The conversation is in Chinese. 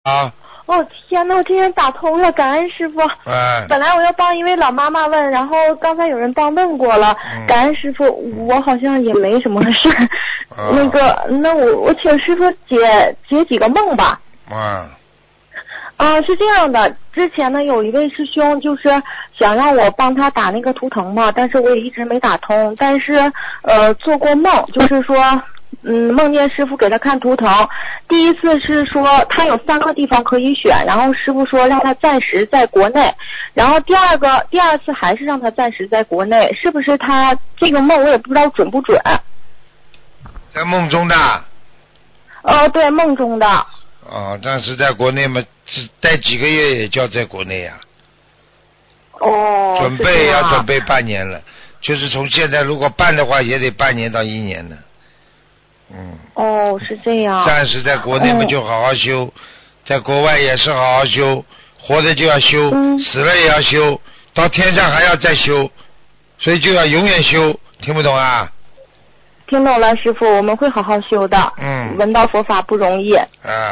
啊。 哦天呐，我今天打通了，感恩师傅。本来我要帮一位老妈妈问，然后刚才有人帮问过了，感恩师傅，我好像也没什么事儿。那我请师傅解几个梦吧。是这样的，之前呢有一位师兄就是想让我帮他打那个图腾嘛，但是我也一直没打通，但是做过梦，就是说梦见师傅给他看图腾，第一次是说他有3个地方可以选，然后师傅说让他暂时在国内，然后第二次还是让他暂时在国内，是不是他这个梦我也不知道准不准。 在梦中的。 对，梦中的。 暂时在国内嘛，待几个月也叫在国内呀。准备要准备半年了，就是从现在如果办的话，也得半年到1年呢。 是这样。 暂时在国内嘛就好好修，在国外也是好好修，活着就要修，死了也要修，到天上还要再修，所以就要永远修，听不懂啊？ 听懂了，师傅，我们会好好修的。闻到佛法不容易。